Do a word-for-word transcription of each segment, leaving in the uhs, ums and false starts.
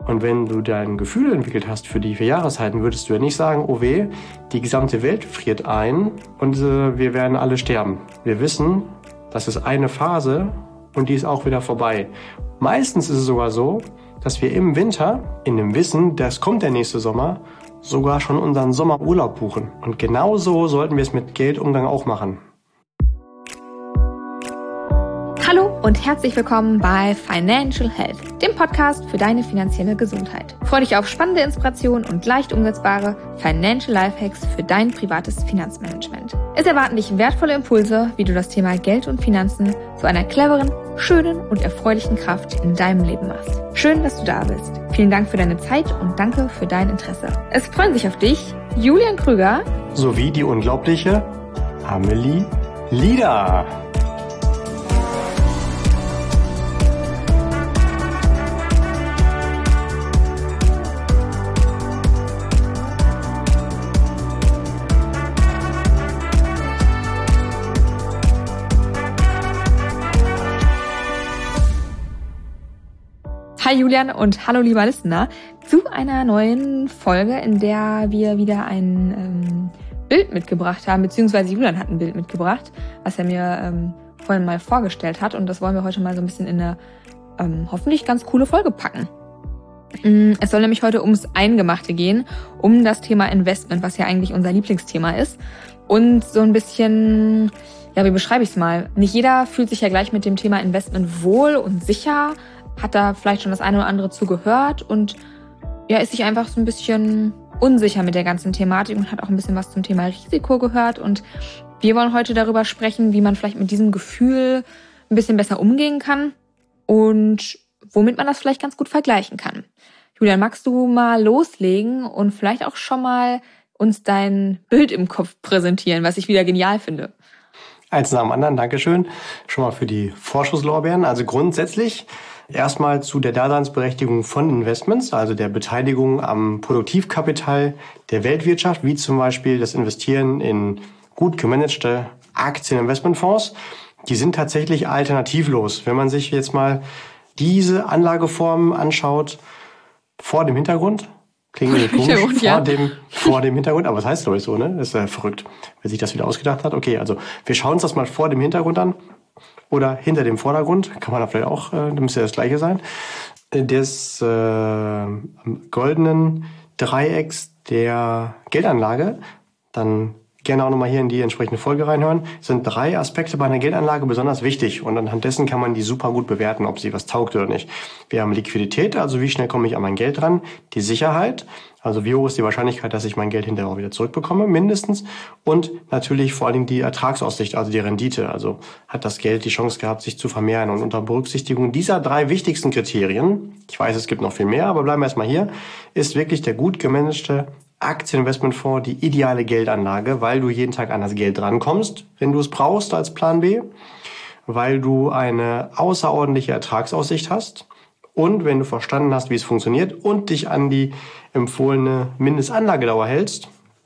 Und wenn du dein Gefühl entwickelt hast für die vier Jahreszeiten, würdest du ja nicht sagen, oh weh, die gesamte Welt friert ein und äh, wir werden alle sterben. Wir wissen, das ist eine Phase und die ist auch wieder vorbei. Meistens ist es sogar so, dass wir im Winter, in dem Wissen, das kommt der nächste Sommer, sogar schon unseren Sommerurlaub buchen. Und genauso sollten wir es mit Geldumgang auch machen. Hallo und herzlich willkommen bei Financial Health, dem Podcast für deine finanzielle Gesundheit. Freue dich auf spannende Inspirationen und leicht umsetzbare Financial Lifehacks für dein privates Finanzmanagement. Es erwarten dich wertvolle Impulse, wie du das Thema Geld und Finanzen zu einer cleveren, schönen und erfreulichen Kraft in deinem Leben machst. Schön, dass du da bist. Vielen Dank für deine Zeit und danke für dein Interesse. Es freuen sich auf dich Julian Krüger sowie die unglaubliche Amelie Lieder. Hi Julian und hallo lieber Listener zu einer neuen Folge, in der wir wieder ein ähm, Bild mitgebracht haben, beziehungsweise Julian hat ein Bild mitgebracht, was er mir ähm, vorhin mal vorgestellt hat, und das wollen wir heute mal so ein bisschen in eine ähm, hoffentlich ganz coole Folge packen. Es soll nämlich heute ums Eingemachte gehen, um das Thema Investment, was ja eigentlich unser Lieblingsthema ist, und so ein bisschen, ja, wie beschreibe ich es mal? Nicht jeder fühlt sich ja gleich mit dem Thema Investment wohl und sicher, hat da vielleicht schon das eine oder andere zu gehört und ja, ist sich einfach so ein bisschen unsicher mit der ganzen Thematik und hat auch ein bisschen was zum Thema Risiko gehört. Und wir wollen heute darüber sprechen, wie man vielleicht mit diesem Gefühl ein bisschen besser umgehen kann und womit man das vielleicht ganz gut vergleichen kann. Julian, magst du mal loslegen und vielleicht auch schon mal uns dein Bild im Kopf präsentieren, was ich wieder genial finde? Eins nach dem anderen, Dankeschön. Schon mal für die Vorschusslorbeeren. Also grundsätzlich erstmal zu der Daseinsberechtigung von Investments, also der Beteiligung am Produktivkapital der Weltwirtschaft, wie zum Beispiel das Investieren in gut gemanagte Aktieninvestmentfonds. Die sind tatsächlich alternativlos. Wenn man sich jetzt mal diese Anlageformen anschaut, vor dem Hintergrund, klingt irgendwie komisch, ja. vor, dem, vor dem Hintergrund, aber das heißt glaube ich so, ne? Das ist ja verrückt, wer sich das wieder ausgedacht hat. Okay, also wir schauen uns das mal vor dem Hintergrund an. Oder hinter dem Vordergrund, kann man da vielleicht auch, äh, da müsste ja das Gleiche sein, des äh, goldenen Dreiecks der Geldanlage. Dann gerne auch nochmal hier in die entsprechende Folge reinhören. Es sind drei Aspekte bei einer Geldanlage besonders wichtig und anhand dessen kann man die super gut bewerten, ob sie was taugt oder nicht. Wir haben Liquidität, also wie schnell komme ich an mein Geld ran, die Sicherheit, also wie hoch ist die Wahrscheinlichkeit, dass ich mein Geld hinterher auch wieder zurückbekomme, mindestens, und natürlich vor allen Dingen die Ertragsaussicht, also die Rendite, also hat das Geld die Chance gehabt, sich zu vermehren. Und unter Berücksichtigung dieser drei wichtigsten Kriterien, ich weiß, es gibt noch viel mehr, aber bleiben wir erstmal hier, ist wirklich der gut gemanagte Aktieninvestmentfonds die ideale Geldanlage, weil du jeden Tag an das Geld rankommst, wenn du es brauchst als Plan B, weil du eine außerordentliche Ertragsaussicht hast und wenn du verstanden hast, wie es funktioniert und dich an die empfohlene Mindestanlagedauer hältst,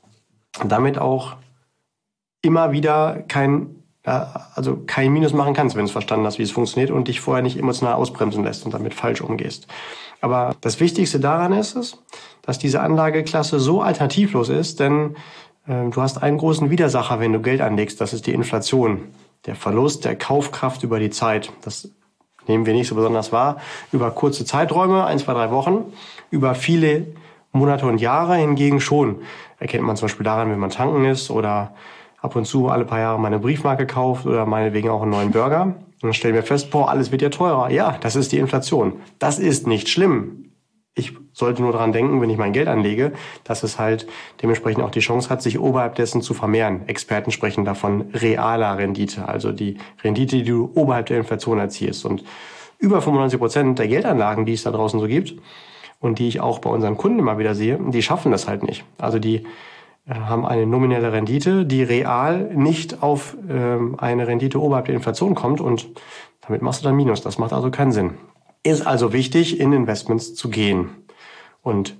damit auch immer wieder kein, also kein Minus machen kannst, wenn du verstanden hast, wie es funktioniert und dich vorher nicht emotional ausbremsen lässt und damit falsch umgehst. Aber das Wichtigste daran ist es, dass diese Anlageklasse so alternativlos ist, denn äh, du hast einen großen Widersacher, wenn du Geld anlegst, das ist die Inflation. Der Verlust der Kaufkraft über die Zeit. Das nehmen wir nicht so besonders wahr. Über kurze Zeiträume, ein, zwei, drei Wochen, über viele Monate und Jahre hingegen schon. Erkennt man zum Beispiel daran, wenn man tanken ist oder ab und zu alle paar Jahre mal eine Briefmarke kauft oder meinetwegen auch einen neuen Burger. Und dann stellen wir fest, boah, alles wird ja teurer. Ja, das ist die Inflation. Das ist nicht schlimm. Ich sollte nur daran denken, wenn ich mein Geld anlege, dass es halt dementsprechend auch die Chance hat, sich oberhalb dessen zu vermehren. Experten sprechen davon realer Rendite, also die Rendite, die du oberhalb der Inflation erzielst. Und über fünfundneunzig Prozent der Geldanlagen, die es da draußen so gibt und die ich auch bei unseren Kunden immer wieder sehe, die schaffen das halt nicht. Also die haben eine nominelle Rendite, die real nicht auf ähm, eine Rendite oberhalb der Inflation kommt und damit machst du dann Minus. Das macht also keinen Sinn. Ist also wichtig, in Investments zu gehen. Und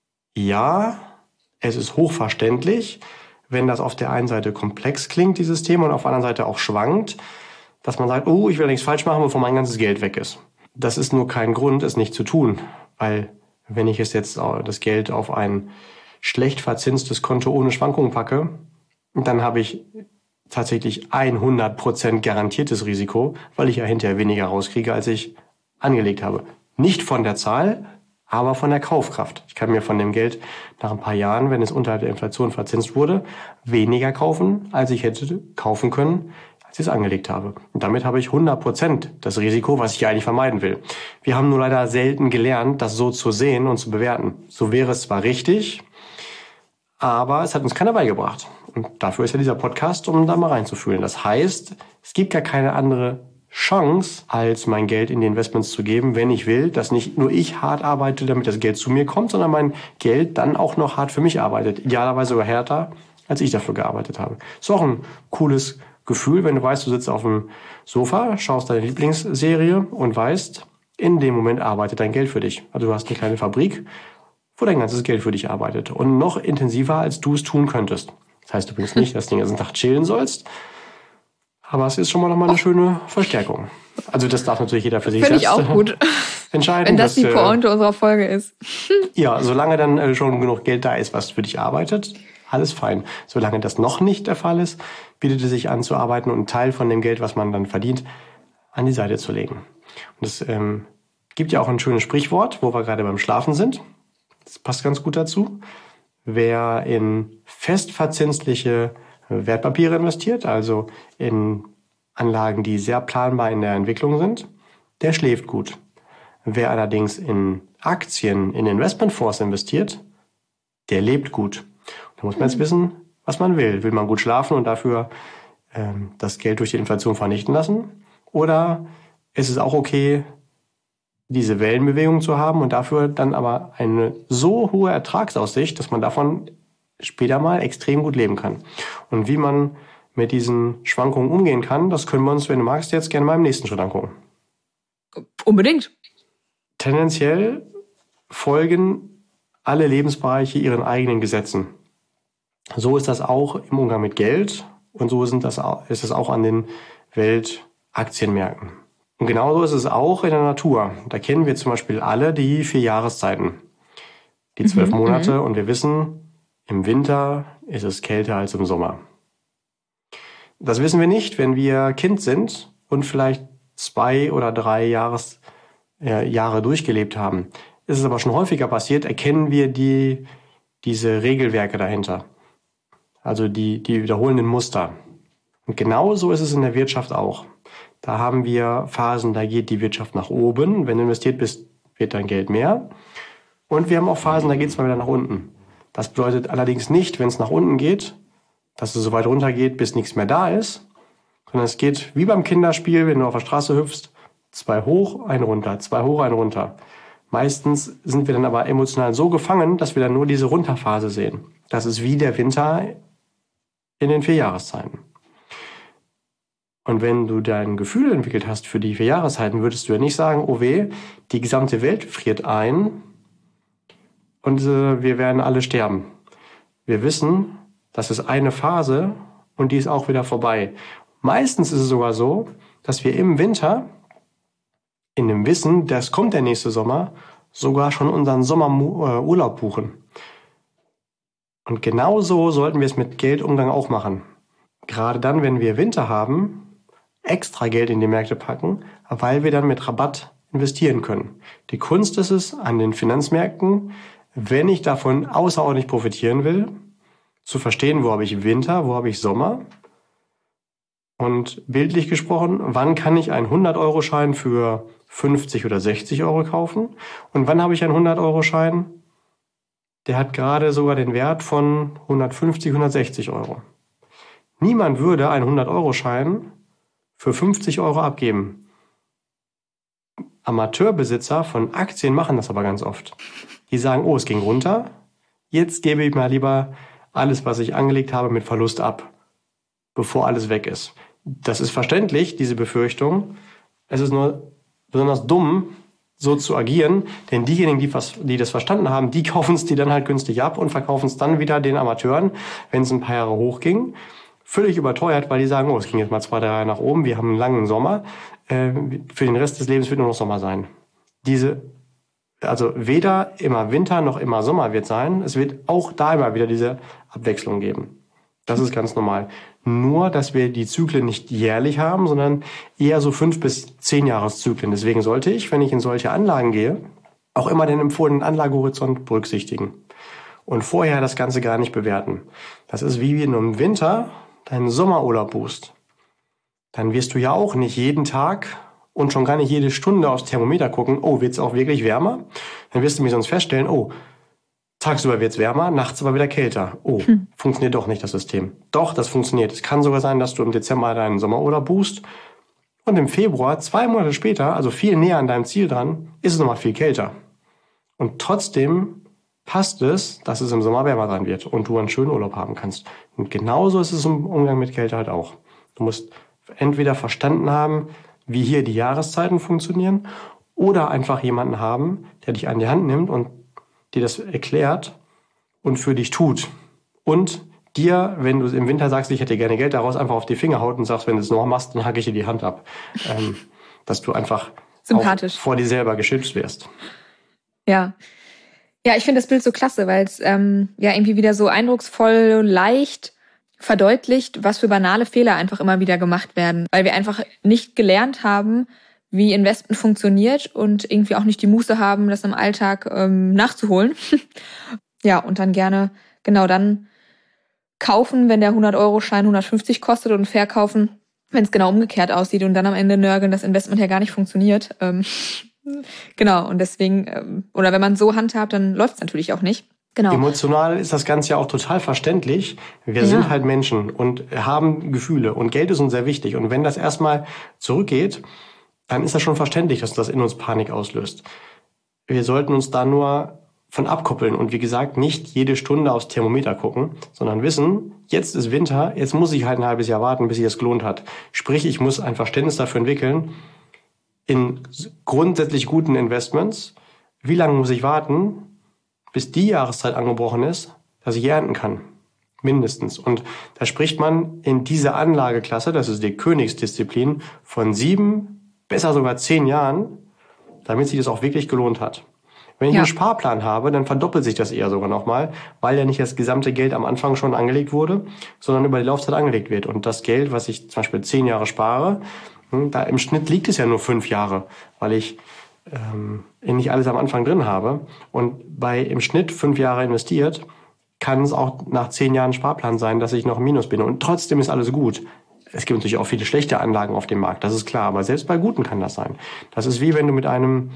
ja, es ist hochverständlich, wenn das auf der einen Seite komplex klingt, dieses Thema, und auf der anderen Seite auch schwankt, dass man sagt, oh, ich will nichts falsch machen, bevor mein ganzes Geld weg ist. Das ist nur kein Grund, es nicht zu tun, weil wenn ich es jetzt das Geld auf ein schlecht verzinstes Konto ohne Schwankungen packe, dann habe ich tatsächlich hundert Prozent garantiertes Risiko, weil ich ja hinterher weniger rauskriege, als ich angelegt habe. Nicht von der Zahl, aber von der Kaufkraft. Ich kann mir von dem Geld nach ein paar Jahren, wenn es unterhalb der Inflation verzinst wurde, weniger kaufen, als ich hätte kaufen können, als ich es angelegt habe. Und damit habe ich hundert Prozent das Risiko, was ich ja eigentlich vermeiden will. Wir haben nur leider selten gelernt, das so zu sehen und zu bewerten. So wäre es zwar richtig, aber es hat uns keiner beigebracht. Und dafür ist ja dieser Podcast, um da mal reinzufühlen. Das heißt, es gibt gar keine andere Chance, als mein Geld in die Investments zu geben, wenn ich will, dass nicht nur ich hart arbeite, damit das Geld zu mir kommt, sondern mein Geld dann auch noch hart für mich arbeitet. Idealerweise sogar härter, als ich dafür gearbeitet habe. Ist auch ein cooles Gefühl, wenn du weißt, du sitzt auf dem Sofa, schaust deine Lieblingsserie und weißt, in dem Moment arbeitet dein Geld für dich. Also du hast eine kleine Fabrik, wo dein ganzes Geld für dich arbeitet. Und noch intensiver, als du es tun könntest. Das heißt übrigens nicht, dass du den ganzen Tag chillen sollst, aber es ist schon mal nochmal eine schöne Verstärkung. Also das darf natürlich jeder für sich Finde selbst ich auch gut. entscheiden. Wenn das dass, die Pointe äh, unserer Folge ist. Ja, solange dann äh, schon genug Geld da ist, was für dich arbeitet, alles fein. Solange das noch nicht der Fall ist, bietet es sich an zu arbeiten und einen Teil von dem Geld, was man dann verdient, an die Seite zu legen. Und es ähm, gibt ja auch ein schönes Sprichwort, wo wir gerade beim Schlafen sind. Das passt ganz gut dazu. Wer in festverzinsliche Wertpapiere investiert, also in Anlagen, die sehr planbar in der Entwicklung sind, der schläft gut. Wer allerdings in Aktien, in Investmentfonds investiert, der lebt gut. Da muss man jetzt wissen, was man will. Will man gut schlafen und dafür ähm, das Geld durch die Inflation vernichten lassen? Oder ist es auch okay, diese Wellenbewegung zu haben und dafür dann aber eine so hohe Ertragsaussicht, dass man davon später mal extrem gut leben kann. Und wie man mit diesen Schwankungen umgehen kann, das können wir uns, wenn du magst, jetzt gerne mal im nächsten Schritt angucken. Unbedingt. Tendenziell folgen alle Lebensbereiche ihren eigenen Gesetzen. So ist das auch im Umgang mit Geld und so sind das auch, ist es auch an den Weltaktienmärkten. Und genauso ist es auch in der Natur. Da kennen wir zum Beispiel alle die vier Jahreszeiten, die zwölf mhm, Monate und wir wissen, im Winter ist es kälter als im Sommer. Das wissen wir nicht, wenn wir Kind sind und vielleicht zwei oder drei Jahres, äh, Jahre durchgelebt haben. Ist es aber schon häufiger passiert, erkennen wir die, diese Regelwerke dahinter. Also die, die wiederholenden Muster. Und genauso ist es in der Wirtschaft auch. Da haben wir Phasen, da geht die Wirtschaft nach oben. Wenn du investiert bist, wird dein Geld mehr. Und wir haben auch Phasen, da geht es mal wieder nach unten. Das bedeutet allerdings nicht, wenn es nach unten geht, dass es so weit runter geht, bis nichts mehr da ist, sondern es geht wie beim Kinderspiel, wenn du auf der Straße hüpfst, zwei hoch, ein runter, zwei hoch, ein runter. Meistens sind wir dann aber emotional so gefangen, dass wir dann nur diese Runterphase sehen. Das ist wie der Winter in den vier Jahreszeiten. Und wenn du dein Gefühl entwickelt hast für die vier Jahreszeiten, würdest du ja nicht sagen, oh weh, die gesamte Welt friert ein und äh, wir werden alle sterben. Wir wissen, das ist eine Phase und die ist auch wieder vorbei. Meistens ist es sogar so, dass wir im Winter, in dem Wissen, das kommt der nächste Sommer, sogar schon unseren Sommerurlaub buchen. Und genauso sollten wir es mit Geldumgang auch machen. Gerade dann, wenn wir Winter haben, extra Geld in die Märkte packen, weil wir dann mit Rabatt investieren können. Die Kunst ist es, an den Finanzmärkten, wenn ich davon außerordentlich profitieren will, zu verstehen, wo habe ich Winter, wo habe ich Sommer. Und bildlich gesprochen, wann kann ich einen hundert-Euro-Schein für fünfzig oder sechzig Euro kaufen? Und wann habe ich einen hundert-Euro-Schein, der hat gerade sogar den Wert von hundertfünfzig, hundertsechzig Euro. Niemand würde einen hundert-Euro-Schein für fünfzig Euro abgeben. Amateurbesitzer von Aktien machen das aber ganz oft. Die sagen, oh, es ging runter, jetzt gebe ich mal lieber alles, was ich angelegt habe, mit Verlust ab, bevor alles weg ist. Das ist verständlich, diese Befürchtung. Es ist nur besonders dumm, so zu agieren, denn diejenigen, die, was, die das verstanden haben, die kaufen es die dann halt günstig ab und verkaufen es dann wieder den Amateuren, wenn es ein paar Jahre hochging. Völlig überteuert, weil die sagen, oh, es ging jetzt mal zwei, drei Jahre nach oben, wir haben einen langen Sommer, äh, für den Rest des Lebens wird nur noch Sommer sein. Diese Also weder immer Winter noch immer Sommer wird sein. Es wird auch da immer wieder diese Abwechslung geben. Das ist ganz normal. Nur, dass wir die Zyklen nicht jährlich haben, sondern eher so fünf bis zehn Jahreszyklen. Deswegen sollte ich, wenn ich in solche Anlagen gehe, auch immer den empfohlenen Anlagehorizont berücksichtigen. Und vorher das Ganze gar nicht bewerten. Das ist wie wenn du im Winter deinen Sommerurlaub buchst. Dann wirst du ja auch nicht jeden Tag und schon gar nicht jede Stunde aufs Thermometer gucken, oh, wird's auch wirklich wärmer? Dann wirst du mir sonst feststellen, oh, tagsüber wird's wärmer, nachts aber wieder kälter. Oh, hm. funktioniert doch nicht das System. Doch, das funktioniert. Es kann sogar sein, dass du im Dezember deinen Sommerurlaub buchst und im Februar, zwei Monate später, also viel näher an deinem Ziel dran, ist es nochmal viel kälter. Und trotzdem passt es, dass es im Sommer wärmer sein wird und du einen schönen Urlaub haben kannst. Und genauso ist es im Umgang mit Kälte halt auch. Du musst entweder verstanden haben, wie hier die Jahreszeiten funktionieren, oder einfach jemanden haben, der dich an die Hand nimmt und dir das erklärt und für dich tut. Und dir, wenn du im Winter sagst, ich hätte gerne Geld daraus, einfach auf die Finger haut und sagst, wenn du es noch machst, dann hacke ich dir die Hand ab. ähm, dass du einfach auch vor dir selber geschützt wirst. Ja. Ja, ich finde das Bild so klasse, weil es ähm, ja irgendwie wieder so eindrucksvoll, leicht verdeutlicht, was für banale Fehler einfach immer wieder gemacht werden. Weil wir einfach nicht gelernt haben, wie Investment funktioniert und irgendwie auch nicht die Muße haben, das im Alltag ähm, nachzuholen. Ja, und dann gerne genau dann kaufen, wenn der hundert-Euro-Schein hundertfünfzig kostet und verkaufen, wenn es genau umgekehrt aussieht und dann am Ende nörgeln, das Investment ja gar nicht funktioniert. Ähm, genau, und deswegen, ähm, oder wenn man so handhabt, dann läuft es natürlich auch nicht. Genau. Emotional ist das Ganze ja auch total verständlich. Wir ja. sind halt Menschen und haben Gefühle und Geld ist uns sehr wichtig. Und wenn das erstmal zurückgeht, dann ist das schon verständlich, dass das in uns Panik auslöst. Wir sollten uns da nur von abkoppeln und wie gesagt nicht jede Stunde aufs Thermometer gucken, sondern wissen, jetzt ist Winter, jetzt muss ich halt ein halbes Jahr warten, bis sich das gelohnt hat. Sprich, ich muss ein Verständnis dafür entwickeln, in grundsätzlich guten Investments, wie lange muss ich warten, bis die Jahreszeit angebrochen ist, dass ich ernten kann. Mindestens. Und da spricht man in dieser Anlageklasse, das ist die Königsdisziplin, von sieben, besser sogar zehn Jahren, damit sich das auch wirklich gelohnt hat. Wenn ich ja. einen Sparplan habe, dann verdoppelt sich das eher sogar nochmal, weil ja nicht das gesamte Geld am Anfang schon angelegt wurde, sondern über die Laufzeit angelegt wird. Und das Geld, was ich zum Beispiel zehn Jahre spare, da im Schnitt liegt es ja nur fünf Jahre, weil ich ähm, nicht alles am Anfang drin habe. Und bei im Schnitt fünf Jahre investiert, kann es auch nach zehn Jahren Sparplan sein, dass ich noch im Minus bin. Und trotzdem ist alles gut. Es gibt natürlich auch viele schlechte Anlagen auf dem Markt, das ist klar. Aber selbst bei guten kann das sein. Das ist wie wenn du mit einem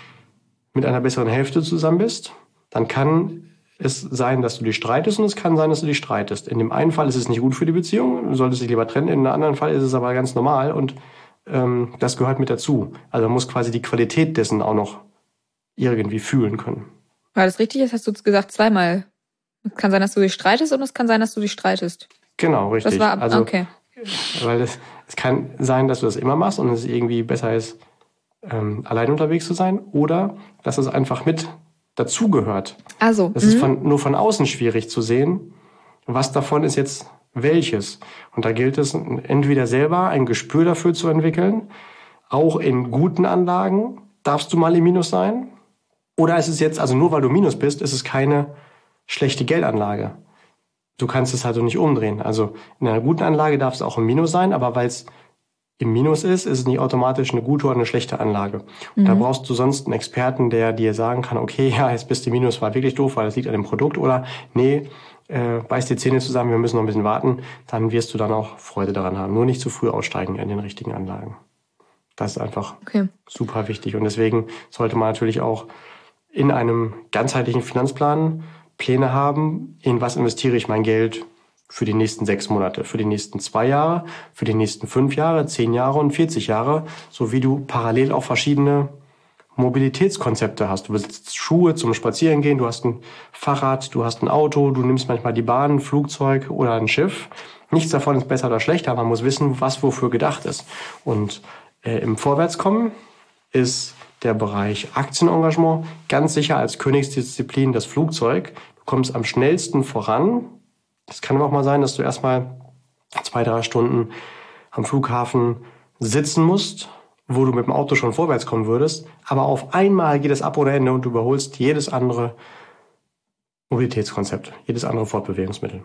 mit einer besseren Hälfte zusammen bist. Dann kann es sein, dass du dich streitest und es kann sein, dass du dich streitest. In dem einen Fall ist es nicht gut für die Beziehung, du solltest dich lieber trennen. In einem anderen Fall ist es aber ganz normal und ähm, das gehört mit dazu. Also man muss quasi die Qualität dessen auch noch irgendwie fühlen können. War das richtig? Das hast du gesagt zweimal. Es kann sein, dass du dich streitest und es kann sein, dass du dich streitest. Genau, richtig. Das war, also, okay. Weil es, es kann sein, dass du das immer machst und es irgendwie besser ist, ähm, allein unterwegs zu sein oder dass es einfach mit dazugehört. Also, das ist von, nur von außen schwierig zu sehen, was davon ist jetzt welches. Und da gilt es, entweder selber ein Gespür dafür zu entwickeln, auch in guten Anlagen darfst du mal im Minus sein, oder ist es jetzt, also nur weil du Minus bist, ist es keine schlechte Geldanlage. Du kannst es halt so nicht umdrehen. Also in einer guten Anlage darf es auch im Minus sein, aber weil es im Minus ist, ist es nicht automatisch eine gute oder eine schlechte Anlage. Und mhm. da brauchst du sonst einen Experten, der dir sagen kann, okay, ja, jetzt bist du im Minus, war wirklich doof, weil das liegt an dem Produkt, oder nee, äh, beiß die Zähne zusammen, wir müssen noch ein bisschen warten, dann wirst du dann auch Freude daran haben. Nur nicht zu früh aussteigen in den richtigen Anlagen. Das ist einfach okay. super wichtig. Und deswegen sollte man natürlich auch in einem ganzheitlichen Finanzplan Pläne haben, in was investiere ich mein Geld für die nächsten sechs Monate, für die nächsten zwei Jahre, für die nächsten fünf Jahre, zehn Jahre und vierzig Jahre, so wie du parallel auch verschiedene Mobilitätskonzepte hast. Du besitzt Schuhe zum Spazierengehen, du hast ein Fahrrad, du hast ein Auto, du nimmst manchmal die Bahn, ein Flugzeug oder ein Schiff. Nichts davon ist besser oder schlechter, man muss wissen, was wofür gedacht ist. Und äh, im Vorwärtskommen ist der Bereich Aktienengagement ganz sicher als Königsdisziplin das Flugzeug. Du kommst am schnellsten voran. Das kann aber auch mal sein, dass du erstmal zwei, drei Stunden am Flughafen sitzen musst wo du mit dem Auto schon vorwärts kommen würdest, aber auf einmal geht es ab ohne Ende und du überholst jedes andere Mobilitätskonzept, jedes andere Fortbewegungsmittel.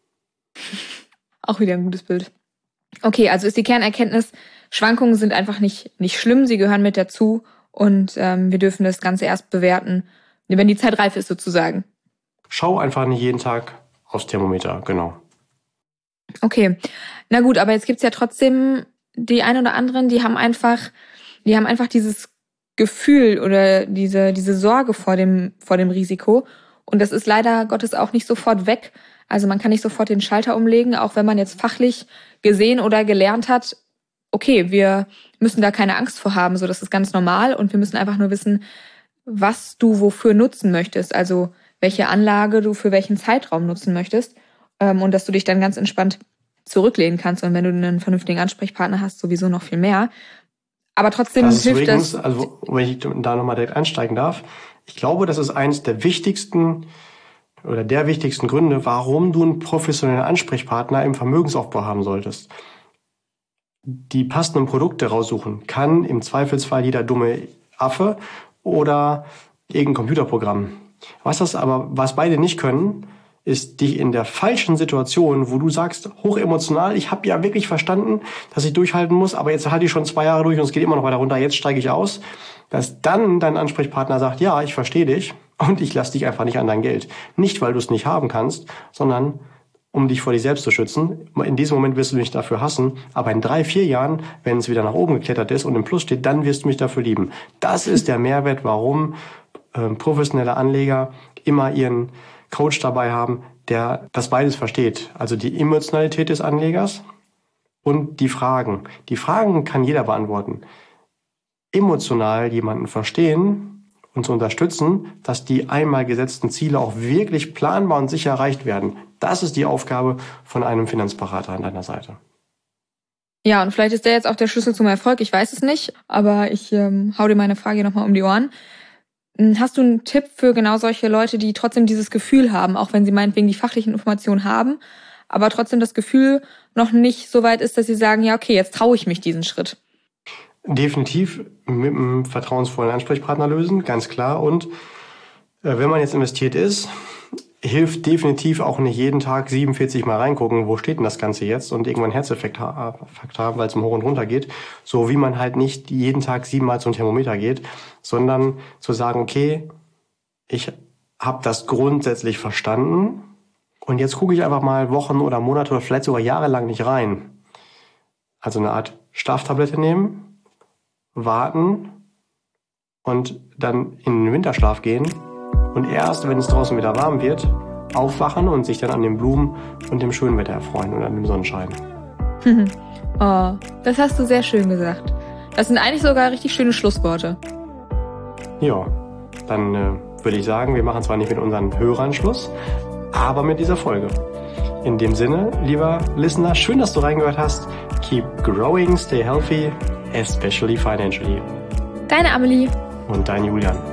Auch wieder ein gutes Bild. Okay, also ist die Kernerkenntnis, Schwankungen sind einfach nicht, nicht schlimm, sie gehören mit dazu und ähm, wir dürfen das Ganze erst bewerten, wenn die Zeit reif ist sozusagen. Schau einfach nicht jeden Tag aufs Thermometer, genau. Okay, na gut, aber jetzt gibt's ja trotzdem die ein oder anderen, die haben einfach, die haben einfach dieses Gefühl oder diese, diese Sorge vor dem, vor dem Risiko. Und das ist leider Gottes auch nicht sofort weg. Also man kann nicht sofort den Schalter umlegen, auch wenn man jetzt fachlich gesehen oder gelernt hat, okay, wir müssen da keine Angst vor haben, so das ist ganz normal und wir müssen einfach nur wissen, was du wofür nutzen möchtest, also welche Anlage du für welchen Zeitraum nutzen möchtest ähm, und dass du dich dann ganz entspannt zurücklehnen kannst und wenn du einen vernünftigen Ansprechpartner hast, sowieso noch viel mehr. Aber trotzdem das hilft übrigens, das. Also wenn ich da nochmal direkt einsteigen darf, ich glaube, das ist eines der wichtigsten oder der wichtigsten Gründe, warum du einen professionellen Ansprechpartner im Vermögensaufbau haben solltest. Die passenden Produkte raussuchen kann im Zweifelsfall jeder dumme Affe oder irgendein Computerprogramm. Was das aber, was beide nicht können, ist dich in der falschen Situation, wo du sagst, hochemotional, ich habe ja wirklich verstanden, dass ich durchhalten muss, aber jetzt halte ich schon zwei Jahre durch und es geht immer noch weiter runter, jetzt steige ich aus, dass dann dein Ansprechpartner sagt, ja, ich verstehe dich und ich lasse dich einfach nicht an dein Geld. Nicht, weil du es nicht haben kannst, sondern um dich vor dich selbst zu schützen. In diesem Moment wirst du mich dafür hassen, aber in drei, vier Jahren, wenn es wieder nach oben geklettert ist und im Plus steht, dann wirst du mich dafür lieben. Das ist der Mehrwert, warum äh, professionelle Anleger immer ihren Coach dabei haben, der das beides versteht. Also die Emotionalität des Anlegers und die Fragen. Die Fragen kann jeder beantworten. Emotional jemanden verstehen und zu unterstützen, dass die einmal gesetzten Ziele auch wirklich planbar und sicher erreicht werden. Das ist die Aufgabe von einem Finanzberater an deiner Seite. Ja, und vielleicht ist der jetzt auch der Schlüssel zum Erfolg. Ich weiß es nicht, aber ich ähm, hau dir meine Frage nochmal um die Ohren. Hast du einen Tipp für genau solche Leute, die trotzdem dieses Gefühl haben, auch wenn sie meinetwegen die fachlichen Informationen haben, aber trotzdem das Gefühl noch nicht so weit ist, dass sie sagen, ja, okay, jetzt traue ich mich diesen Schritt? Definitiv mit einem vertrauensvollen Ansprechpartner lösen, ganz klar. Und äh, wenn man jetzt investiert ist, hilft definitiv auch nicht jeden Tag siebenundvierzig Mal reingucken, wo steht denn das Ganze jetzt und irgendwann einen Herzinfarkt haben, weil es um hoch und runter geht. So wie man halt nicht jeden Tag siebenmal zum Thermometer geht, sondern zu sagen, okay, ich habe das grundsätzlich verstanden und jetzt gucke ich einfach mal Wochen oder Monate oder vielleicht sogar jahrelang nicht rein. Also eine Art Schlaftablette nehmen, warten und dann in den Winterschlaf gehen. Und erst, wenn es draußen wieder warm wird, aufwachen und sich dann an den Blumen und dem schönen Wetter erfreuen und an dem Sonnenschein. Oh, das hast du sehr schön gesagt. Das sind eigentlich sogar richtig schöne Schlussworte. Ja, dann äh, würde ich sagen, wir machen zwar nicht mit unseren Hörern Schluss, aber mit dieser Folge. In dem Sinne, lieber Listener, schön, dass du reingehört hast. Keep growing, stay healthy, especially financially. Deine Amelie. Und dein Julian.